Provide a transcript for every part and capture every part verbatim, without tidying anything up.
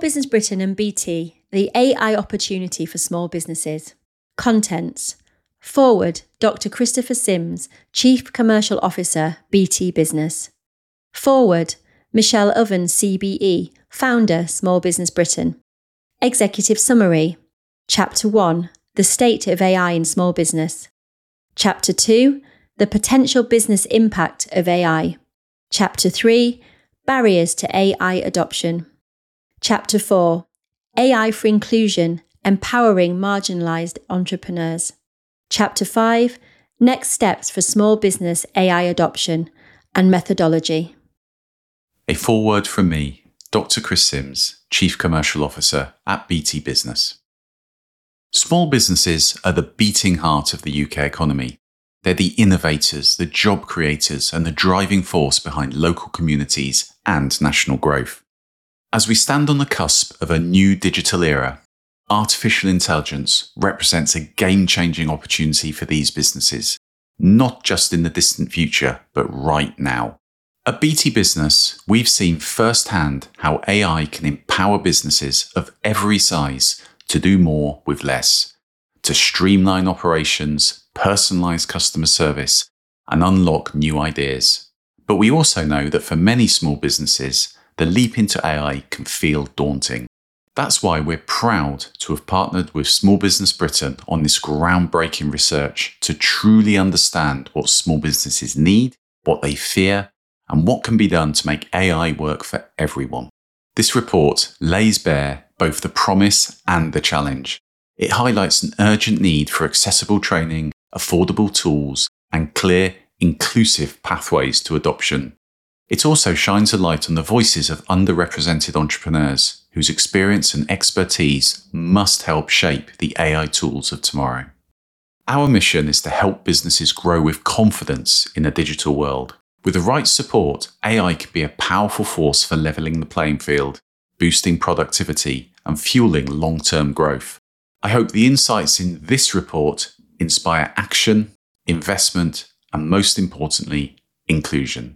Business Britain and B T, the A I opportunity for small businesses. Contents. Forward, Doctor Christopher Sims, Chief Commercial Officer, B T Business. Forward, Michelle Ovens, C B E, Founder, Small Business Britain. Executive Summary. Chapter one, The State of A I in Small Business. Chapter two, The Potential Business Impact of A I. Chapter three, Barriers to A I Adoption. Chapter four, A I for Inclusion, Empowering Marginalised Entrepreneurs. Chapter five, Next Steps for Small Business A I Adoption and Methodology. A foreword from me, Doctor Chris Sims, Chief Commercial Officer at B T Business. Small businesses are the beating heart of the U K economy. They're the innovators, the job creators, and the driving force behind local communities and national growth. As we stand on the cusp of a new digital era, artificial intelligence represents a game-changing opportunity for these businesses, not just in the distant future, but right now. At B T Business, we've seen firsthand how A I can empower businesses of every size to do more with less, to streamline operations, personalize customer service, and unlock new ideas. But we also know that for many small businesses, the leap into A I can feel daunting. That's why we're proud to have partnered with Small Business Britain on this groundbreaking research to truly understand what small businesses need, what they fear, and what can be done to make A I work for everyone. This report lays bare both the promise and the challenge. It highlights an urgent need for accessible training, affordable tools, and clear, inclusive pathways to adoption. It also shines a light on the voices of underrepresented entrepreneurs whose experience and expertise must help shape the A I tools of tomorrow. Our mission is to help businesses grow with confidence in a digital world. With the right support, A I can be a powerful force for leveling the playing field, boosting productivity, and fueling long-term growth. I hope the insights in this report inspire action, investment, and most importantly, inclusion.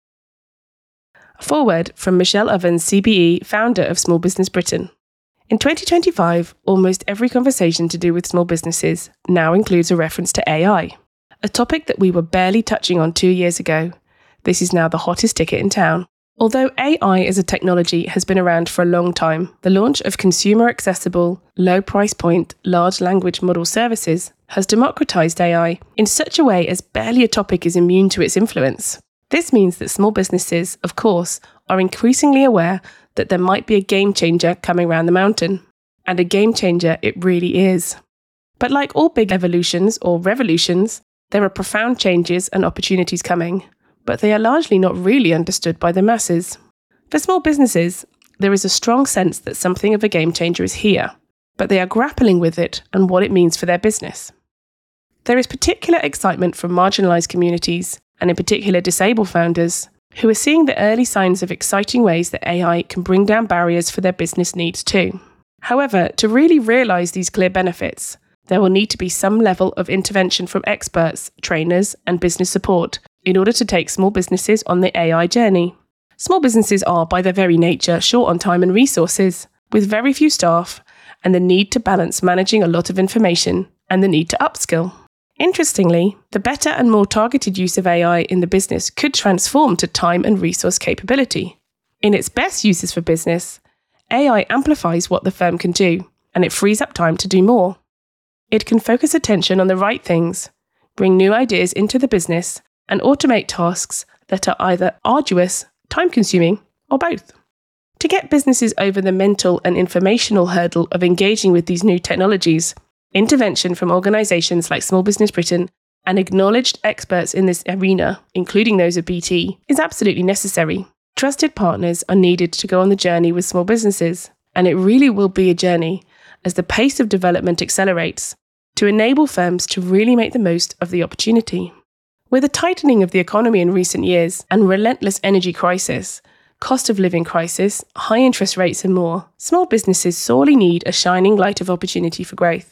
Forward from Michelle Ovens, C B E, Founder of Small Business Britain. In twenty twenty-five, almost every conversation to do with small businesses now includes a reference to A I, a topic that we were barely touching on two years ago. This is now the hottest ticket in town. Although A I as a technology has been around for a long time, the launch of consumer-accessible, low-price point, large language model services has democratized A I in such a way as barely a topic is immune to its influence. This means that small businesses, of course, are increasingly aware that there might be a game changer coming round the mountain. And a game changer it really is. But like all big evolutions or revolutions, there are profound changes and opportunities coming, but they are largely not really understood by the masses. For small businesses, there is a strong sense that something of a game changer is here, but they are grappling with it and what it means for their business. There is particular excitement from marginalised communities, and in particular disabled founders, who are seeing the early signs of exciting ways that A I can bring down barriers for their business needs too. However, to really realise these clear benefits, there will need to be some level of intervention from experts, trainers, and business support in order to take small businesses on the A I journey. Small businesses are, by their very nature, short on time and resources, with very few staff, and the need to balance managing a lot of information and the need to upskill. Interestingly, the better and more targeted use of A I in the business could transform to time and resource capability. In its best uses for business, A I amplifies what the firm can do, and it frees up time to do more. It can focus attention on the right things, bring new ideas into the business, and automate tasks that are either arduous, time-consuming, or both. To get businesses over the mental and informational hurdle of engaging with these new technologies, intervention from organisations like Small Business Britain and acknowledged experts in this arena, including those of B T, is absolutely necessary. Trusted partners are needed to go on the journey with small businesses, and it really will be a journey as the pace of development accelerates to enable firms to really make the most of the opportunity. With a tightening of the economy in recent years and relentless energy crisis, cost of living crisis, high interest rates and more, small businesses sorely need a shining light of opportunity for growth.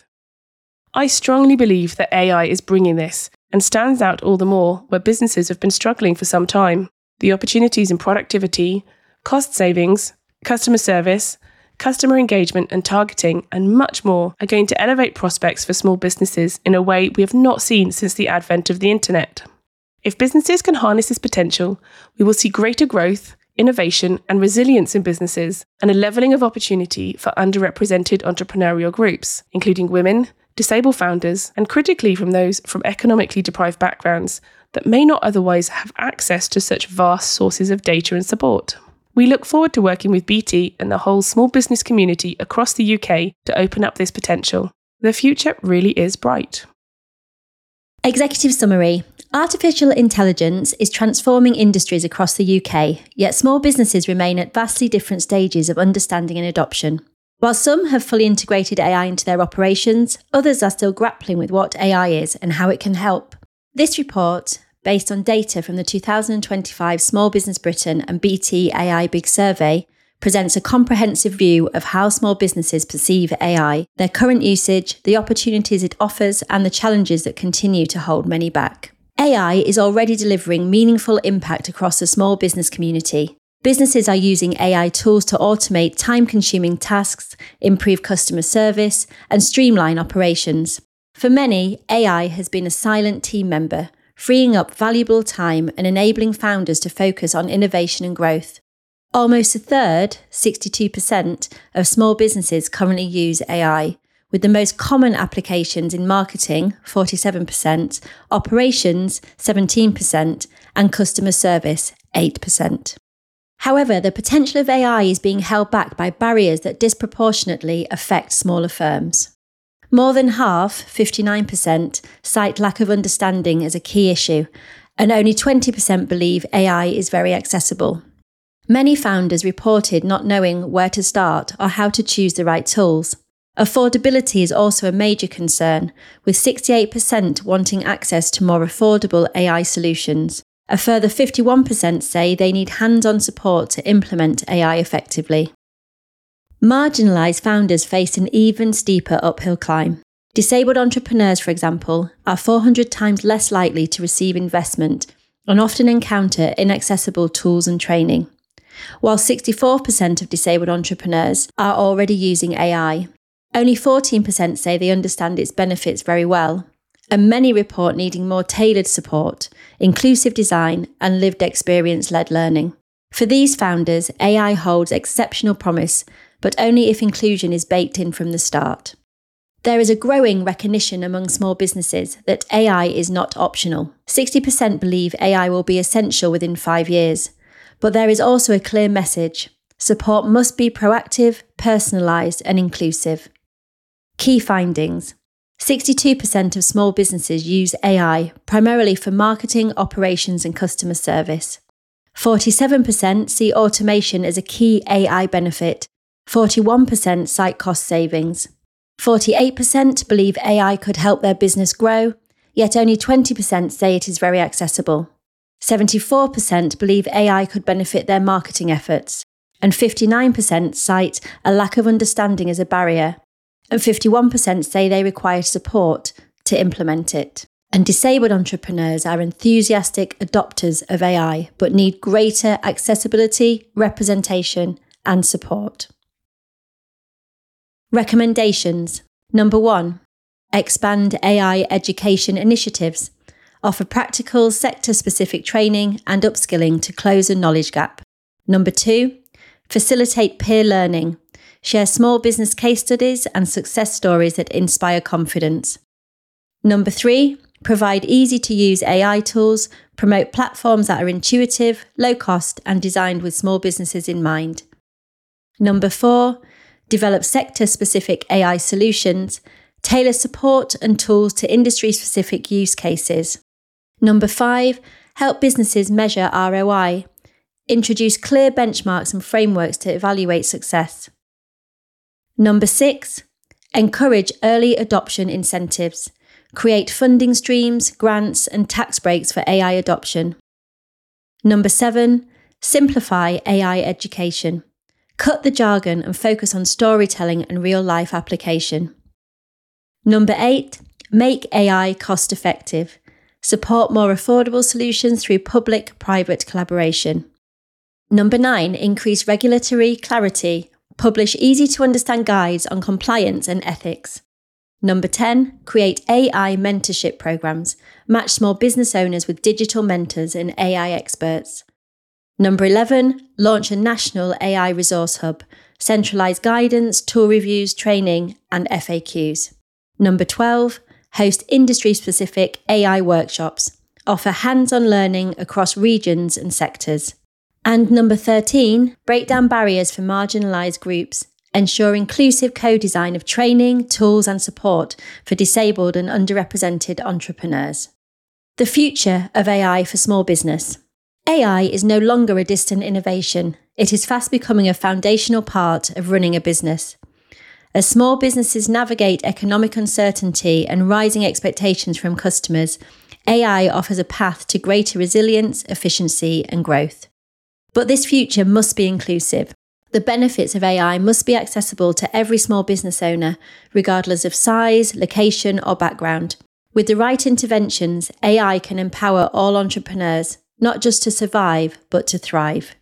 I strongly believe that A I is bringing this and stands out all the more where businesses have been struggling for some time. The opportunities in productivity, cost savings, customer service, customer engagement and targeting, and much more are going to elevate prospects for small businesses in a way we have not seen since the advent of the internet. If businesses can harness this potential, we will see greater growth, innovation, and resilience in businesses, and a levelling of opportunity for underrepresented entrepreneurial groups, including women, disabled founders, and critically from those from economically deprived backgrounds that may not otherwise have access to such vast sources of data and support. We look forward to working with B T and the whole small business community across the U K to open up this potential. The future really is bright. Executive summary. Artificial intelligence is transforming industries across the U K, yet small businesses remain at vastly different stages of understanding and adoption. While some have fully integrated A I into their operations, others are still grappling with what A I is and how it can help. This report, based on data from the two thousand twenty-five Small Business Britain and B T A I Big Survey, presents a comprehensive view of how small businesses perceive A I, their current usage, the opportunities it offers, and the challenges that continue to hold many back. A I is already delivering meaningful impact across the small business community. Businesses are using A I tools to automate time-consuming tasks, improve customer service, and streamline operations. For many, A I has been a silent team member, freeing up valuable time and enabling founders to focus on innovation and growth. Almost a third, sixty-two percent, of small businesses currently use A I, with the most common applications in marketing, forty-seven percent, operations, seventeen percent, and customer service, eight percent. However, the potential of A I is being held back by barriers that disproportionately affect smaller firms. More than half, fifty-nine percent, cite lack of understanding as a key issue, and only twenty percent believe A I is very accessible. Many founders reported not knowing where to start or how to choose the right tools. Affordability is also a major concern, with sixty-eight percent wanting access to more affordable A I solutions. A further fifty-one percent say they need hands-on support to implement A I effectively. Marginalised founders face an even steeper uphill climb. Disabled entrepreneurs, for example, are four hundred times less likely to receive investment and often encounter inaccessible tools and training. While sixty-four percent of disabled entrepreneurs are already using A I, only fourteen percent say they understand its benefits very well, and many report needing more tailored support, inclusive design, and lived experience-led learning. For these founders, A I holds exceptional promise, but only if inclusion is baked in from the start. There is a growing recognition among small businesses that A I is not optional. sixty percent believe A I will be essential within five years, but there is also a clear message. Support must be proactive, personalised, and inclusive. Key findings. sixty-two percent of small businesses use A I, primarily for marketing, operations, and customer service. forty-seven percent see automation as a key A I benefit. forty-one percent cite cost savings. forty-eight percent believe A I could help their business grow, yet only twenty percent say it is very accessible. seventy-four percent believe A I could benefit their marketing efforts, and fifty-nine percent cite a lack of understanding as a barrier, and fifty-one percent say they require support to implement it. And disabled entrepreneurs are enthusiastic adopters of A I, but need greater accessibility, representation, and support. Recommendations. Number one, expand A I education initiatives. Offer practical, sector-specific training and upskilling to close a knowledge gap. Number two, facilitate peer learning. Share small business case studies and success stories that inspire confidence. Number three, provide easy-to-use A I tools. Promote platforms that are intuitive, low-cost, and designed with small businesses in mind. Number four, develop sector-specific A I solutions. Tailor support and tools to industry-specific use cases. Number five, help businesses measure R O I. Introduce clear benchmarks and frameworks to evaluate success. Number six, encourage early adoption incentives. Create funding streams, grants, and tax breaks for A I adoption. Number seven, simplify A I education. Cut the jargon and focus on storytelling and real-life application. Number eight, make A I cost-effective. Support more affordable solutions through public-private collaboration. Number nine, increase regulatory clarity. Publish easy-to-understand guides on compliance and ethics. Number ten, create A I mentorship programs. Match small business owners with digital mentors and A I experts. Number eleven, launch a national A I resource hub. Centralise guidance, tool reviews, training, and F A Qs. Number twelve, host industry-specific A I workshops. Offer hands-on learning across regions and sectors. And number thirteen, break down barriers for marginalised groups. Ensure inclusive co-design of training, tools and support for disabled and underrepresented entrepreneurs. The future of A I for small business. A I is no longer a distant innovation. It is fast becoming a foundational part of running a business. As small businesses navigate economic uncertainty and rising expectations from customers, A I offers a path to greater resilience, efficiency and growth. But this future must be inclusive. The benefits of A I must be accessible to every small business owner, regardless of size, location, or background. With the right interventions, A I can empower all entrepreneurs, not just to survive, but to thrive.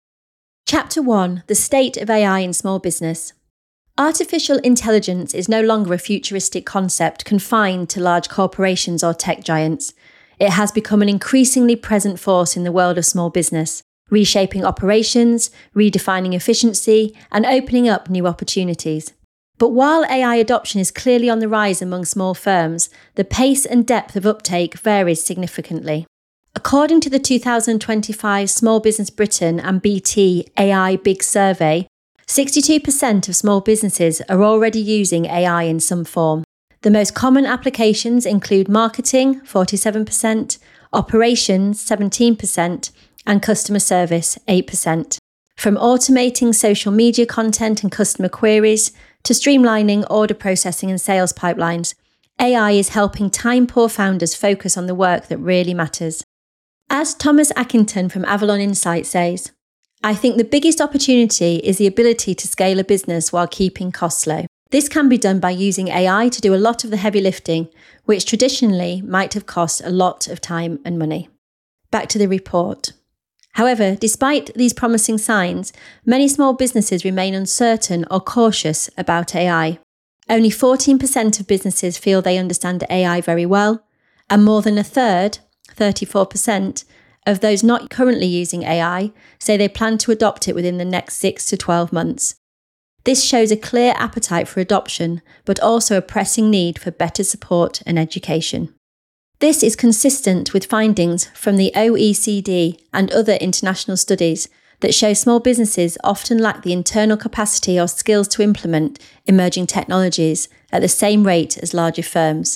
Chapter one, The State of A I in Small Business. Artificial intelligence is no longer a futuristic concept confined to large corporations or tech giants. It has become an increasingly present force in the world of small business, reshaping operations, redefining efficiency, and opening up new opportunities. But while A I adoption is clearly on the rise among small firms, the pace and depth of uptake varies significantly. According to the two thousand twenty-five Small Business Britain and B T A I Big Survey, sixty-two percent of small businesses are already using A I in some form. The most common applications include marketing, forty-seven percent, operations, seventeen percent, and customer service, eight percent. From automating social media content and customer queries to streamlining order processing and sales pipelines, A I is helping time-poor founders focus on the work that really matters. As Thomas Ackington from Avalon Insight says, I think the biggest opportunity is the ability to scale a business while keeping costs low. This can be done by using A I to do a lot of the heavy lifting, which traditionally might have cost a lot of time and money. Back to the report. However, despite these promising signs, many small businesses remain uncertain or cautious about A I. Only fourteen percent of businesses feel they understand A I very well, and more than a third, thirty-four percent, of those not currently using A I say they plan to adopt it within the next six to twelve months. This shows a clear appetite for adoption, but also a pressing need for better support and education. This is consistent with findings from the O E C D and other international studies that show small businesses often lack the internal capacity or skills to implement emerging technologies at the same rate as larger firms.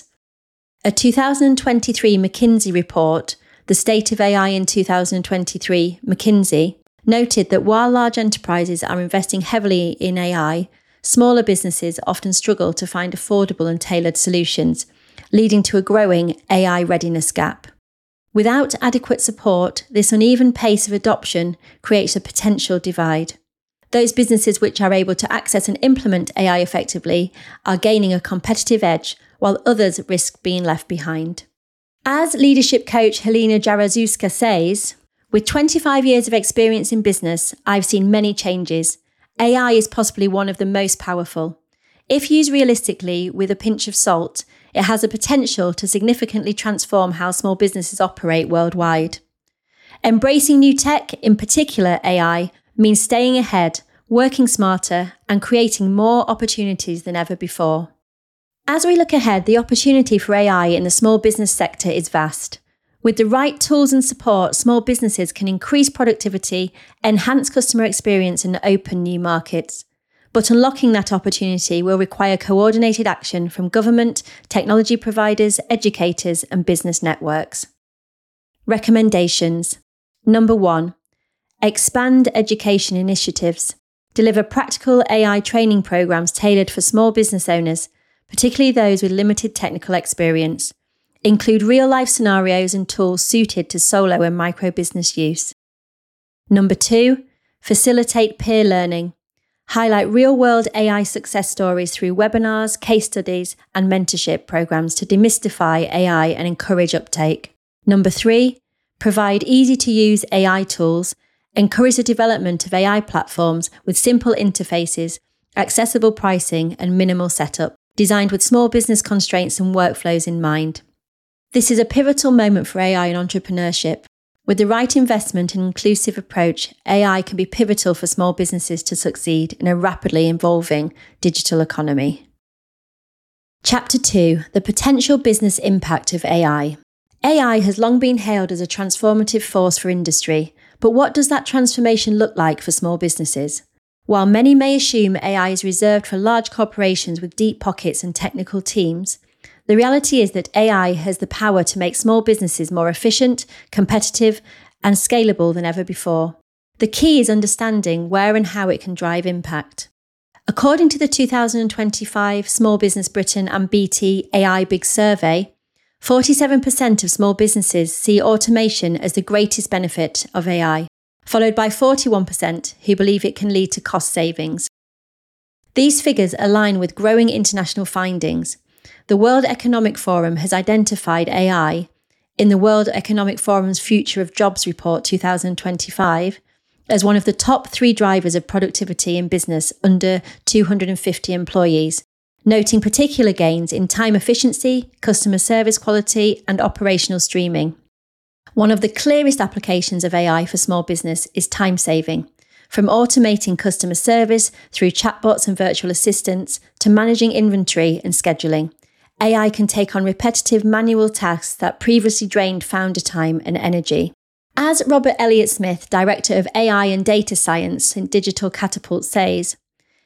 A two thousand twenty-three McKinsey report, The State of A I in two thousand twenty-three, McKinsey, noted that while large enterprises are investing heavily in A I, smaller businesses often struggle to find affordable and tailored solutions, leading to a growing A I readiness gap. Without adequate support, this uneven pace of adoption creates a potential divide. Those businesses which are able to access and implement A I effectively are gaining a competitive edge, while others risk being left behind. As leadership coach Helena Jaroszewska says, with twenty-five years of experience in business, I've seen many changes. A I is possibly one of the most powerful. If used realistically with a pinch of salt, it has a potential to significantly transform how small businesses operate worldwide. Embracing new tech, in particular A I, means staying ahead, working smarter, and creating more opportunities than ever before. As we look ahead, the opportunity for A I in the small business sector is vast. With the right tools and support, small businesses can increase productivity, enhance customer experience, and open new markets. But unlocking that opportunity will require coordinated action from government, technology providers, educators, and business networks. Recommendations. Number one, expand education initiatives. Deliver practical A I training programs tailored for small business owners, particularly those with limited technical experience. Include real-life scenarios and tools suited to solo and micro-business use. Number two, facilitate peer learning. Highlight real-world A I success stories through webinars, case studies, and mentorship programs to demystify A I and encourage uptake. Number three, provide easy-to-use A I tools. encourage the development of A I platforms with simple interfaces, accessible pricing and minimal setup, designed with small business constraints and workflows in mind. This is a pivotal moment for A I and entrepreneurship. With the right investment and inclusive approach, A I can be pivotal for small businesses to succeed in a rapidly evolving digital economy. Chapter two, the potential business impact of A I. A I has long been hailed as a transformative force for industry, but what does that transformation look like for small businesses? While many may assume A I is reserved for large corporations with deep pockets and technical teams, the reality is that A I has the power to make small businesses more efficient, competitive, and scalable than ever before. The key is understanding where and how it can drive impact. According to the two thousand twenty-five Small Business Britain and B T A I Big Survey, forty-seven percent of small businesses see automation as the greatest benefit of A I, followed by forty-one percent who believe it can lead to cost savings. These figures align with growing international findings. The World Economic Forum has identified A I in the World Economic Forum's Future of Jobs Report two thousand twenty-five as one of the top three drivers of productivity in business under two hundred fifty employees, noting particular gains in time efficiency, customer service quality, and operational streaming. One of the clearest applications of A I for small business is time saving, from automating customer service through chatbots and virtual assistants to managing inventory and scheduling. A I can take on repetitive manual tasks that previously drained founder time and energy. As Robert Elliott Smith, Director of A I and Data Science in Digital Catapult, says,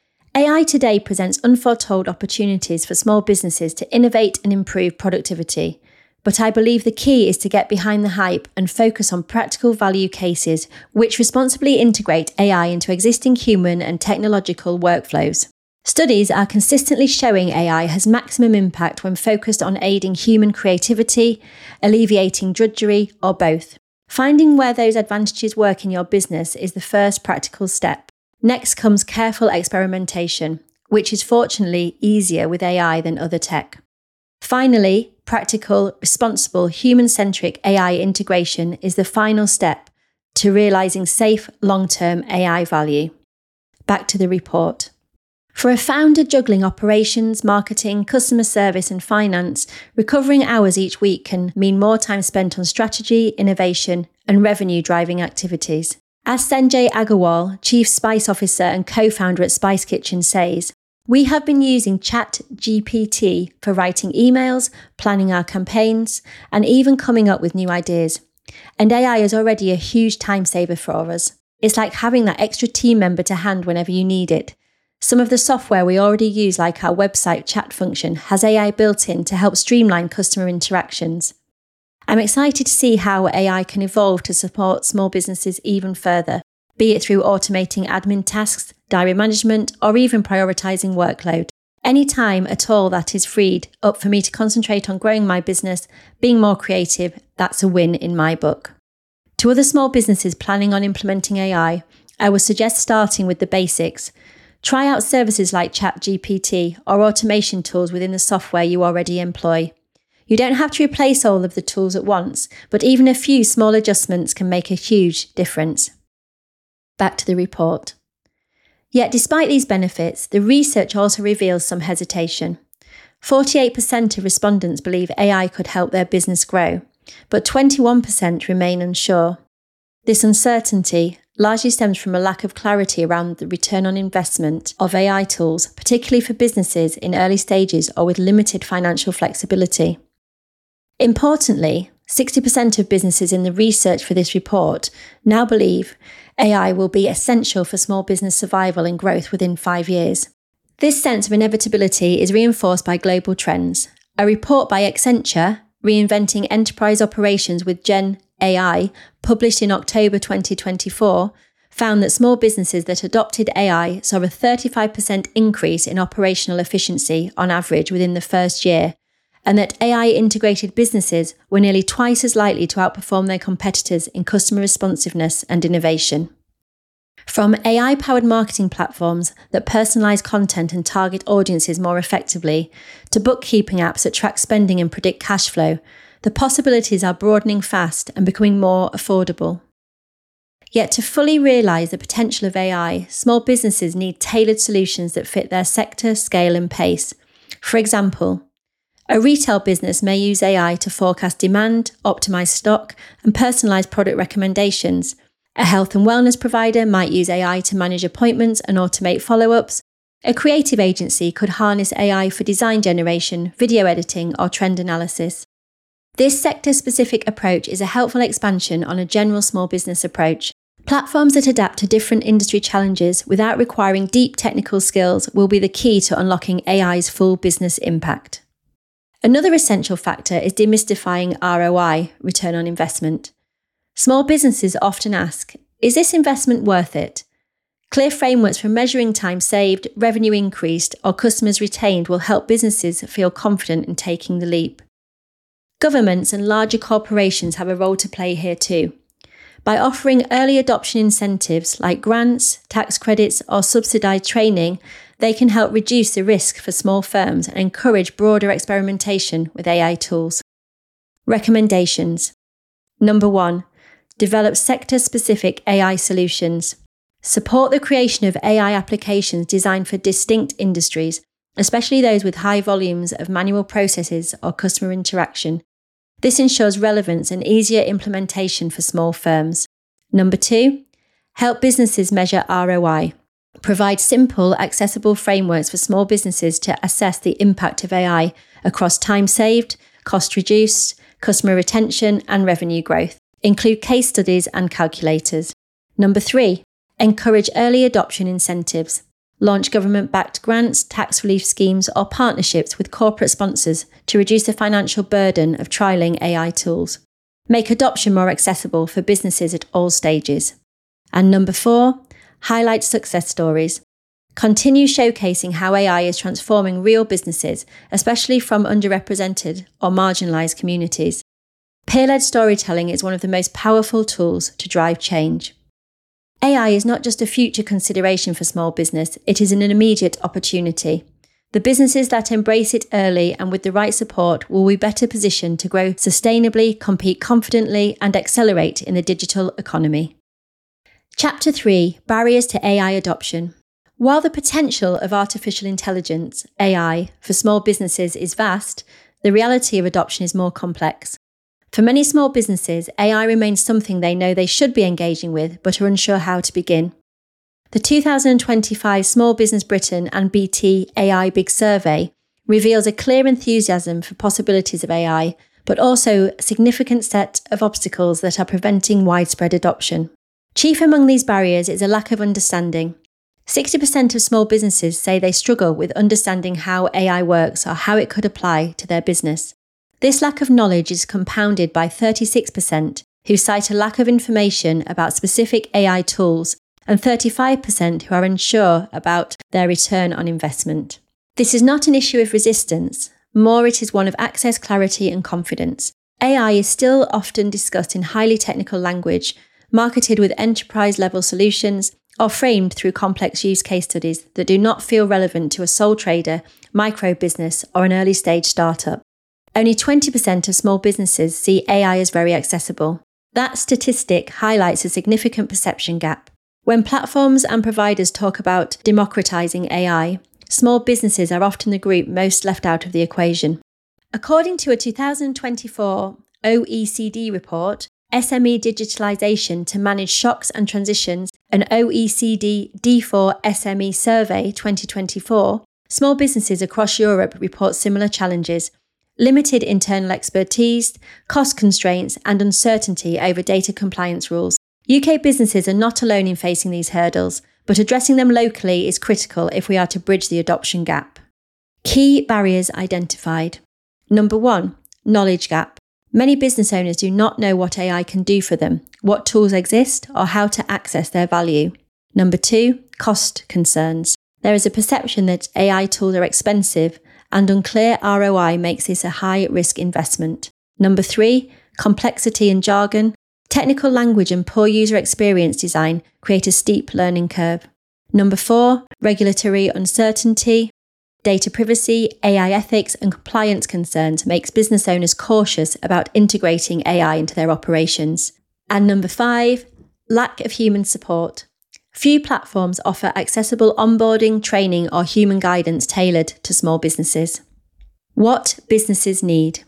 A I today presents unforetold opportunities for small businesses to innovate and improve productivity. But I believe the key is to get behind the hype and focus on practical value cases which responsibly integrate A I into existing human and technological workflows. Studies are consistently showing A I has maximum impact when focused on aiding human creativity, alleviating drudgery, or both. Finding where those advantages work in your business is the first practical step. Next comes careful experimentation, which is fortunately easier with A I than other tech. Finally, practical, responsible, human-centric A I integration is the final step to realising safe, long-term A I value. Back to the report. For a founder juggling operations, marketing, customer service and finance, recovering hours each week can mean more time spent on strategy, innovation and revenue-driving activities. As Sanjay Agarwal, Chief Spice Officer and co-founder at Spice Kitchen, says, "We have been using Chat G P T for writing emails, planning our campaigns, and even coming up with new ideas. And A I is already a huge time saver for us. It's like having that extra team member to hand whenever you need it. Some of the software we already use, like our website chat function, has A I built in to help streamline customer interactions. I'm excited to see how A I can evolve to support small businesses even further, be it through automating admin tasks, diary management, or even prioritising workload. Any time at all that is freed up for me to concentrate on growing my business, being more creative, that's a win in my book." To other small businesses planning on implementing A I, I would suggest starting with the basics. Try out services like Chat G P T or automation tools within the software you already employ. You don't have to replace all of the tools at once, but even a few small adjustments can make a huge difference. Back to the report. Yet despite these benefits, the research also reveals some hesitation. forty-eight percent of respondents believe A I could help their business grow, but twenty-one percent remain unsure. This uncertainty largely stems from a lack of clarity around the return on investment of A I tools, particularly for businesses in early stages or with limited financial flexibility. Importantly, sixty percent of businesses in the research for this report now believe A I will be essential for small business survival and growth within five years. This sense of inevitability is reinforced by global trends. A report by Accenture, Reinventing Enterprise Operations with Gen A I, published in October twenty twenty-four, found that small businesses that adopted A I saw a thirty-five percent increase in operational efficiency on average within the first year, and that A I-integrated businesses were nearly twice as likely to outperform their competitors in customer responsiveness and innovation. From A I-powered marketing platforms that personalise content and target audiences more effectively, to bookkeeping apps that track spending and predict cash flow, the possibilities are broadening fast and becoming more affordable. Yet to fully realise the potential of A I, small businesses need tailored solutions that fit their sector, scale and pace. For example, a retail business may use A I to forecast demand, optimise stock and personalise product recommendations. A health and wellness provider might use A I to manage appointments and automate follow-ups. A creative agency could harness A I for design generation, video editing or trend analysis. This sector-specific approach is a helpful expansion on a general small business approach. Platforms that adapt to different industry challenges without requiring deep technical skills will be the key to unlocking A I's full business impact. Another essential factor is demystifying R O I, return on investment. Small businesses often ask, is this investment worth it? Clear frameworks for measuring time saved, revenue increased, or customers retained will help businesses feel confident in taking the leap. Governments and larger corporations have a role to play here too. By offering early adoption incentives like grants, tax credits, or subsidised training, they can help reduce the risk for small firms and encourage broader experimentation with A I tools. Recommendations. Number one, develop sector-specific A I solutions. Support the creation of A I applications designed for distinct industries, especially those with high volumes of manual processes or customer interaction. This ensures relevance and easier implementation for small firms. Number two, help businesses measure R O I. Provide simple, accessible frameworks for small businesses to assess the impact of A I across time saved, cost reduced, customer retention, and revenue growth. Include case studies and calculators. Number three, encourage early adoption incentives. Launch government-backed grants, tax relief schemes, or partnerships with corporate sponsors to reduce the financial burden of trialling A I tools. Make adoption more accessible for businesses at all stages. And number four, highlight success stories. Continue showcasing how A I is transforming real businesses, especially from underrepresented or marginalised communities. Peer-led storytelling is one of the most powerful tools to drive change. A I is not just a future consideration for small business, it is an immediate opportunity. The businesses that embrace it early and with the right support will be better positioned to grow sustainably, compete confidently, and accelerate in the digital economy. Chapter three, Barriers to A I Adoption. While the potential of artificial intelligence, A I, for small businesses is vast, the reality of adoption is more complex. For many small businesses, A I remains something they know they should be engaging with, but are unsure how to begin. The two thousand twenty-five Small Business Britain and B T A I Big Survey reveals a clear enthusiasm for possibilities of A I, but also a significant set of obstacles that are preventing widespread adoption. Chief among these barriers is a lack of understanding. sixty percent of small businesses say they struggle with understanding how A I works or how it could apply to their business. This lack of knowledge is compounded by thirty-six percent who cite a lack of information about specific A I tools and thirty-five percent who are unsure about their return on investment. This is not an issue of resistance, more it is one of access, clarity and confidence. A I is still often discussed in highly technical language, marketed with enterprise-level solutions, or framed through complex use case studies that do not feel relevant to a sole trader, micro business or an early-stage startup. Only twenty percent of small businesses see A I as very accessible. That statistic highlights a significant perception gap. When platforms and providers talk about democratizing A I, small businesses are often the group most left out of the equation. According to a two thousand twenty-four O E C D report, S M E Digitalization to Manage Shocks and Transitions, an O E C D D four S M E survey twenty twenty-four, small businesses across Europe report similar challenges. Limited internal expertise, cost constraints, and uncertainty over data compliance rules. U K businesses are not alone in facing these hurdles, but addressing them locally is critical if we are to bridge the adoption gap. Key barriers identified. Number one, knowledge gap. Many business owners do not know what A I can do for them, what tools exist, or how to access their value. Number two, cost concerns. There is a perception that A I tools are expensive, and unclear R O I makes this a high-risk investment. Number three, complexity and jargon. Technical language and poor user experience design create a steep learning curve. Number four, regulatory uncertainty. Data privacy, A I ethics and compliance concerns makes business owners cautious about integrating A I into their operations. And number five, lack of human support. Few platforms offer accessible onboarding, training, or human guidance tailored to small businesses. What businesses need.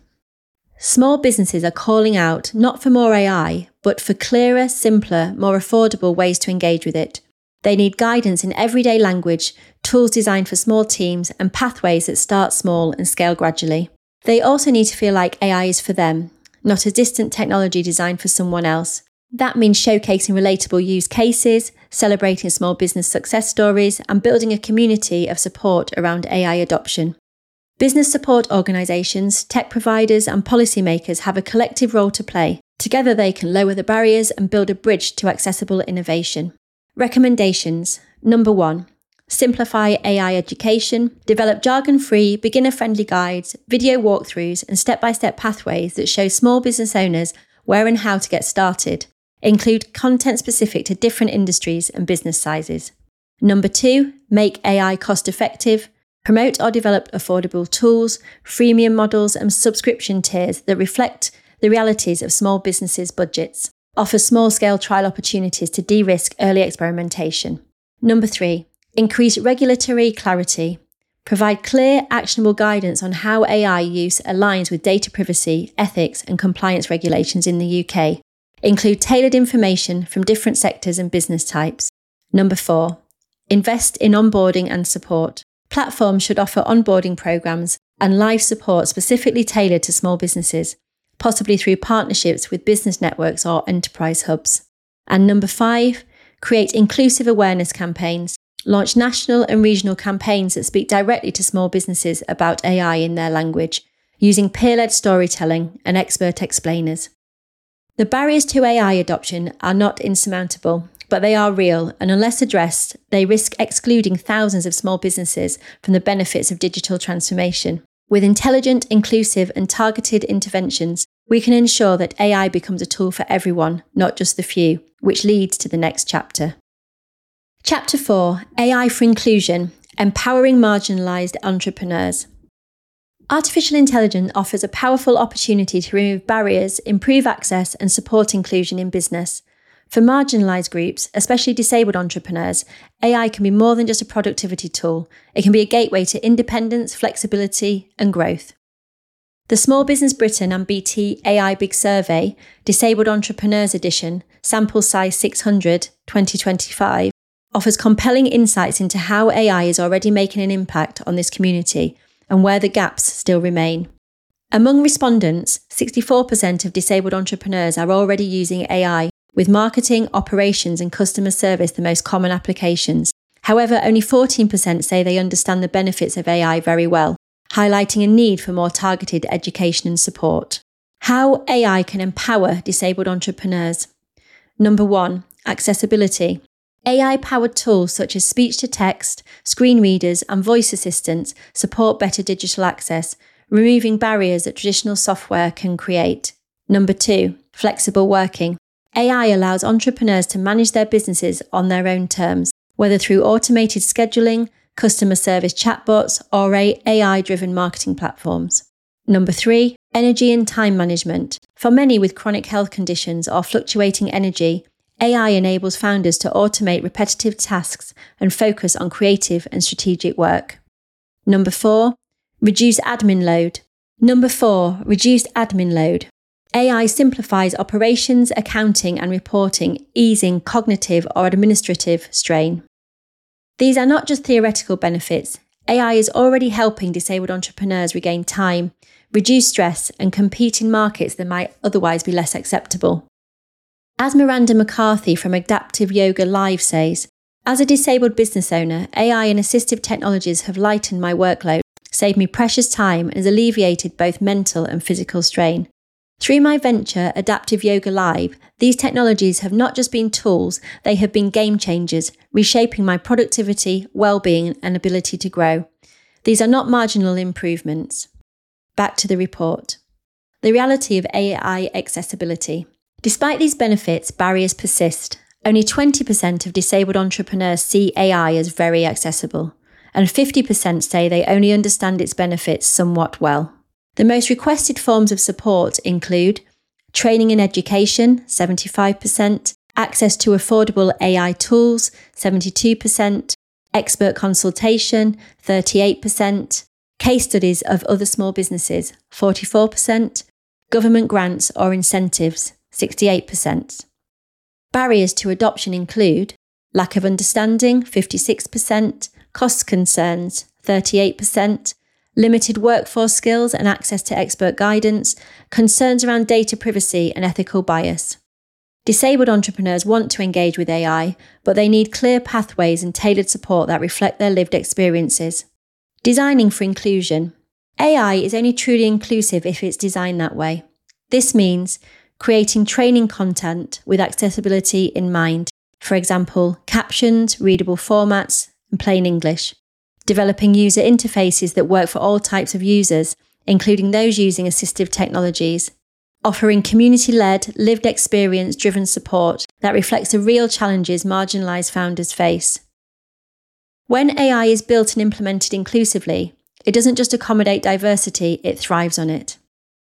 Small businesses are calling out not for more A I, but for clearer, simpler, more affordable ways to engage with it. They need guidance in everyday language, tools designed for small teams, and pathways that start small and scale gradually. They also need to feel like A I is for them, not a distant technology designed for someone else. That means showcasing relatable use cases, celebrating small business success stories, and building a community of support around A I adoption. Business support organisations, tech providers, and policymakers have a collective role to play. Together they can lower the barriers and build a bridge to accessible innovation. Recommendations. Number one, simplify A I education, develop jargon-free, beginner-friendly guides, video walkthroughs, and step-by-step pathways that show small business owners where and how to get started. Include content specific to different industries and business sizes. Number two, make A I cost-effective. Promote or develop affordable tools, freemium models, and subscription tiers that reflect the realities of small businesses' budgets. Offer small-scale trial opportunities to de-risk early experimentation. Number three, increase regulatory clarity. Provide clear, actionable guidance on how A I use aligns with data privacy, ethics, and compliance regulations in the U K. Include tailored information from different sectors and business types. Number four, invest in onboarding and support. Platforms should offer onboarding programs and live support specifically tailored to small businesses, possibly through partnerships with business networks or enterprise hubs. And number five, create inclusive awareness campaigns. Launch national and regional campaigns that speak directly to small businesses about A I in their language, using peer-led storytelling and expert explainers. The barriers to A I adoption are not insurmountable, but they are real, and unless addressed, they risk excluding thousands of small businesses from the benefits of digital transformation. With intelligent, inclusive, and targeted interventions, we can ensure that A I becomes a tool for everyone, not just the few, which leads to the next chapter. Chapter four, A I for Inclusion, Empowering Marginalised Entrepreneurs. Artificial intelligence offers a powerful opportunity to remove barriers, improve access, and support inclusion in business. For marginalised groups, especially disabled entrepreneurs, A I can be more than just a productivity tool. It can be a gateway to independence, flexibility, and growth. The Small Business Britain and B T A I Big Survey, Disabled Entrepreneurs Edition, sample size six hundred, twenty twenty-five, offers compelling insights into how A I is already making an impact on this community and where the gaps still remain. Among respondents, sixty-four percent of disabled entrepreneurs are already using A I, with marketing, operations, and customer service the most common applications. However, only fourteen percent say they understand the benefits of A I very well, highlighting a need for more targeted education and support. How A I can empower disabled entrepreneurs. Number one, accessibility. A I-powered tools such as speech-to-text, screen readers, and voice assistants support better digital access, removing barriers that traditional software can create. Number two, flexible working. A I allows entrepreneurs to manage their businesses on their own terms, whether through automated scheduling, customer service chatbots, or A I-driven marketing platforms. Number three, energy and time management. For many with chronic health conditions or fluctuating energy, A I enables founders to automate repetitive tasks and focus on creative and strategic work. Number four, reduce admin load. Number four, reduced admin load. A I simplifies operations, accounting, and reporting, easing cognitive or administrative strain. These are not just theoretical benefits. A I is already helping disabled entrepreneurs regain time, reduce stress, and compete in markets that might otherwise be less acceptable. As Miranda McCarthy from Adaptive Yoga Live says, as a disabled business owner, A I and assistive technologies have lightened my workload, saved me precious time, and has alleviated both mental and physical strain. Through my venture, Adaptive Yoga Live, these technologies have not just been tools, they have been game changers, reshaping my productivity, well-being, and ability to grow. These are not marginal improvements. Back to the report. The reality of A I accessibility. Despite these benefits, barriers persist. Only twenty percent of disabled entrepreneurs see A I as very accessible, and fifty percent say they only understand its benefits somewhat well. The most requested forms of support include training and education, seventy-five percent, access to affordable A I tools, seventy-two percent, expert consultation, thirty-eight percent, case studies of other small businesses, forty-four percent, government grants or incentives, sixty-eight percent. Barriers to adoption include lack of understanding, fifty-six percent, cost concerns, thirty-eight percent, limited workforce skills and access to expert guidance, concerns around data privacy and ethical bias. Disabled entrepreneurs want to engage with A I, but they need clear pathways and tailored support that reflect their lived experiences. Designing for inclusion. A I is only truly inclusive if it's designed that way. This means creating training content with accessibility in mind. For example, captions, readable formats, and plain English. Developing user interfaces that work for all types of users, including those using assistive technologies. Offering community-led, lived experience-driven support that reflects the real challenges marginalised founders face. When A I is built and implemented inclusively, it doesn't just accommodate diversity, it thrives on it.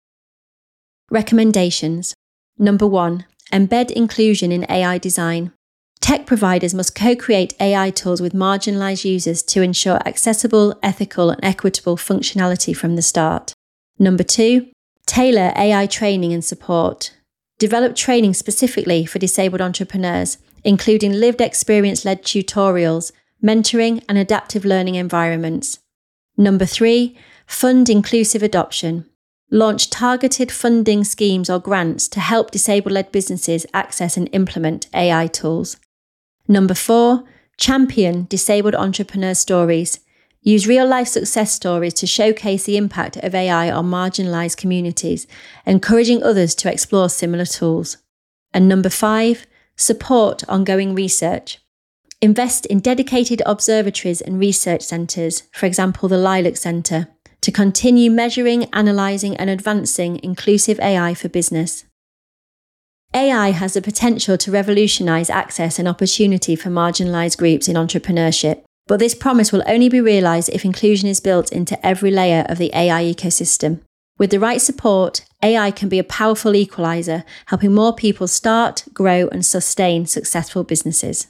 Recommendations. Number one, embed inclusion in A I design. Tech providers must co-create A I tools with marginalised users to ensure accessible, ethical and equitable functionality from the start. Number two, tailor A I training and support. Develop training specifically for disabled entrepreneurs, including lived experience-led tutorials, mentoring and adaptive learning environments. Number three, fund inclusive adoption. Launch targeted funding schemes or grants to help disabled-led businesses access and implement A I tools. Number four, champion disabled entrepreneur stories. Use real-life success stories to showcase the impact of A I on marginalised communities, encouraging others to explore similar tools. And number five, support ongoing research. Invest in dedicated observatories and research centres, for example the Lilac Centre, to continue measuring, analysing and advancing inclusive A I for business. A I has the potential to revolutionise access and opportunity for marginalised groups in entrepreneurship. But this promise will only be realised if inclusion is built into every layer of the A I ecosystem. With the right support, A I can be a powerful equaliser, helping more people start, grow and sustain successful businesses.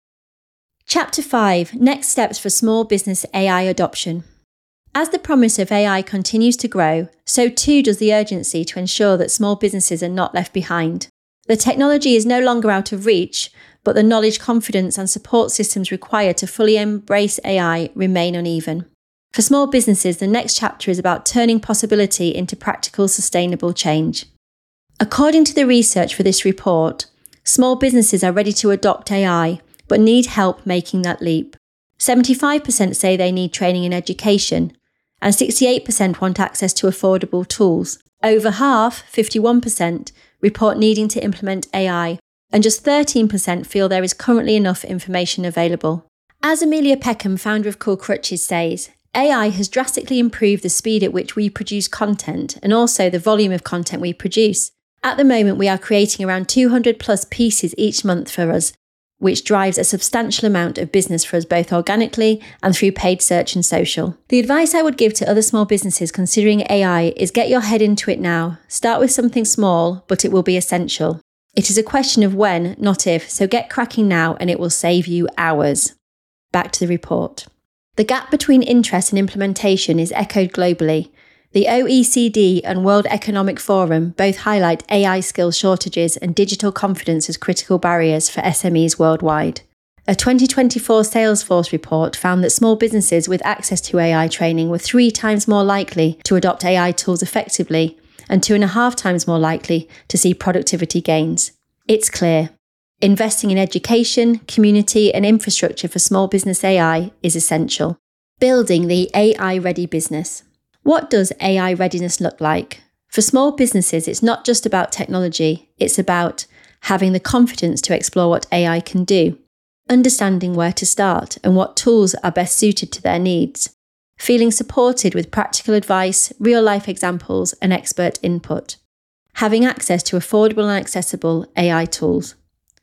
Chapter five. Next steps for small business A I adoption. As the promise of A I continues to grow, so too does the urgency to ensure that small businesses are not left behind. The technology is no longer out of reach, but the knowledge, confidence and support systems required to fully embrace A I remain uneven. For small businesses, the next chapter is about turning possibility into practical, sustainable change. According to the research for this report, small businesses are ready to adopt A I, but need help making that leap. seventy-five percent say they need training and education, and sixty-eight percent want access to affordable tools. Over half, fifty-one percent, report needing to implement A I, and just thirteen percent feel there is currently enough information available. As Amelia Peckham, founder of Cool Crutches, says, A I has drastically improved the speed at which we produce content and also the volume of content we produce. At the moment, we are creating around two hundred plus pieces each month for us, which drives a substantial amount of business for us both organically and through paid search and social. The advice I would give to other small businesses considering A I is get your head into it now. Start with something small, but it will be essential. It is a question of when, not if, so get cracking now and it will save you hours. Back to the report. The gap between interest and implementation is echoed globally. The O E C D and World Economic Forum both highlight A I skills shortages and digital confidence as critical barriers for S M Es worldwide. A twenty twenty-four Salesforce report found that small businesses with access to A I training were three times more likely to adopt A I tools effectively and two and a half times more likely to see productivity gains. It's clear. Investing in education, community and infrastructure for small business A I is essential. Building the A I-ready business. What does A I readiness look like? For small businesses, it's not just about technology, it's about having the confidence to explore what A I can do, understanding where to start and what tools are best suited to their needs, feeling supported with practical advice, real-life examples and expert input, having access to affordable and accessible A I tools.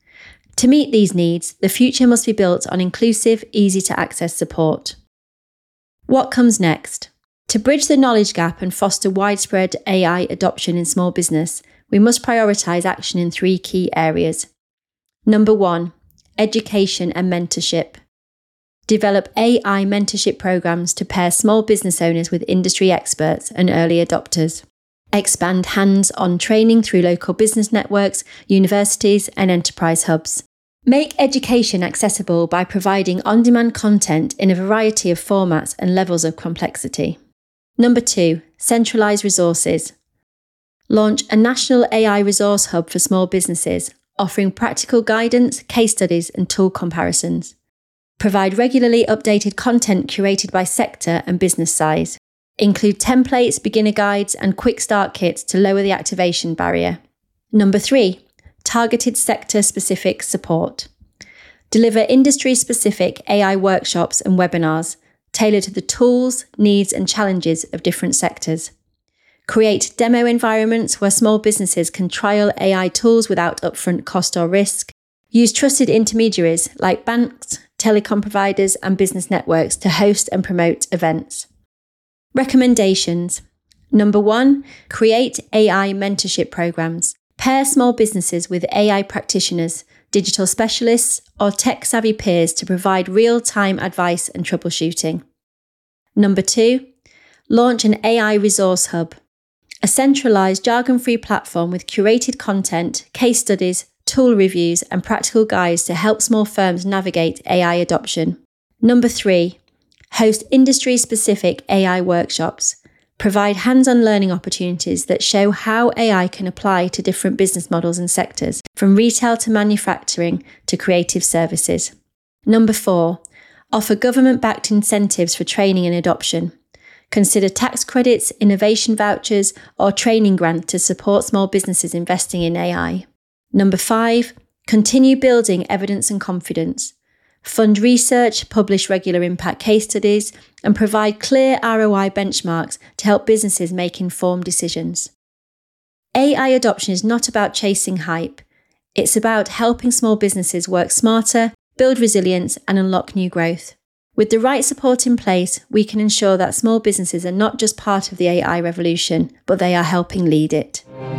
To meet these needs, the future must be built on inclusive, easy-to-access support. What comes next? To bridge the knowledge gap and foster widespread A I adoption in small business, we must prioritise action in three key areas. Number one, education and mentorship. Develop A I mentorship programs to pair small business owners with industry experts and early adopters. Expand hands-on training through local business networks, universities, and enterprise hubs. Make education accessible by providing on-demand content in a variety of formats and levels of complexity. Number two, centralise resources. Launch a national A I resource hub for small businesses, offering practical guidance, case studies, and tool comparisons. Provide regularly updated content curated by sector and business size. Include templates, beginner guides, and quick start kits to lower the activation barrier. Number three, targeted sector-specific support. Deliver industry-specific A I workshops and webinars tailored to the tools, needs, and challenges of different sectors. Create demo environments where small businesses can trial A I tools without upfront cost or risk. Use trusted intermediaries like banks, telecom providers, and business networks to host and promote events. Recommendations. Number one, create A I mentorship programs. Pair small businesses with A I practitioners, digital specialists, or tech-savvy peers to provide real-time advice and troubleshooting. Number two, launch an A I resource hub. A centralised, jargon-free platform with curated content, case studies, tool reviews, and practical guides to help small firms navigate A I adoption. Number three, host industry-specific A I workshops. Provide hands-on learning opportunities that show how A I can apply to different business models and sectors, from retail to manufacturing to creative services. Number four, offer government-backed incentives for training and adoption. Consider tax credits, innovation vouchers, or training grants to support small businesses investing in A I. Number five, continue building evidence and confidence. Fund research, publish regular impact case studies, and provide clear R O I benchmarks to help businesses make informed decisions. A I adoption is not about chasing hype. It's about helping small businesses work smarter, build resilience, and unlock new growth. With the right support in place, we can ensure that small businesses are not just part of the A I revolution, but they are helping lead it.